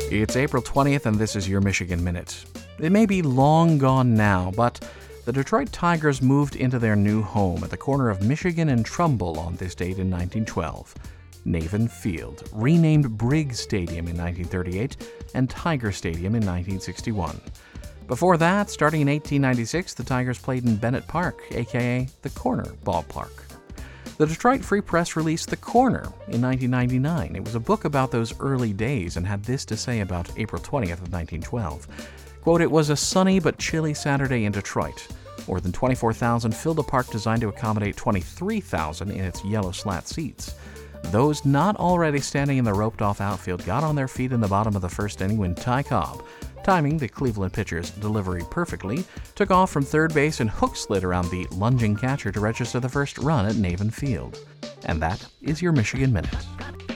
It's April 20th, and this is your Michigan Minute. It may be long gone now, but the Detroit Tigers moved into their new home at the corner of Michigan and Trumbull on this date in 1912. Navin Field, renamed Briggs Stadium in 1938, and Tiger Stadium in 1961. Before that, starting in 1896, the Tigers played in Bennett Park, aka the Corner Ballpark. The Detroit Free Press released The Corner in 1999. It was a book about those early days and had this to say about April 20th of 1912. Quote, "It was a sunny but chilly Saturday in Detroit. More than 24,000 filled a park designed to accommodate 23,000 in its yellow slat seats. Those not already standing in the roped-off outfield got on their feet in the bottom of the first inning when Ty Cobb, timing the Cleveland pitcher's delivery perfectly, took off from third base and hook slid around the lunging catcher to register the first run at Navin Field." And that is your Michigan Minute.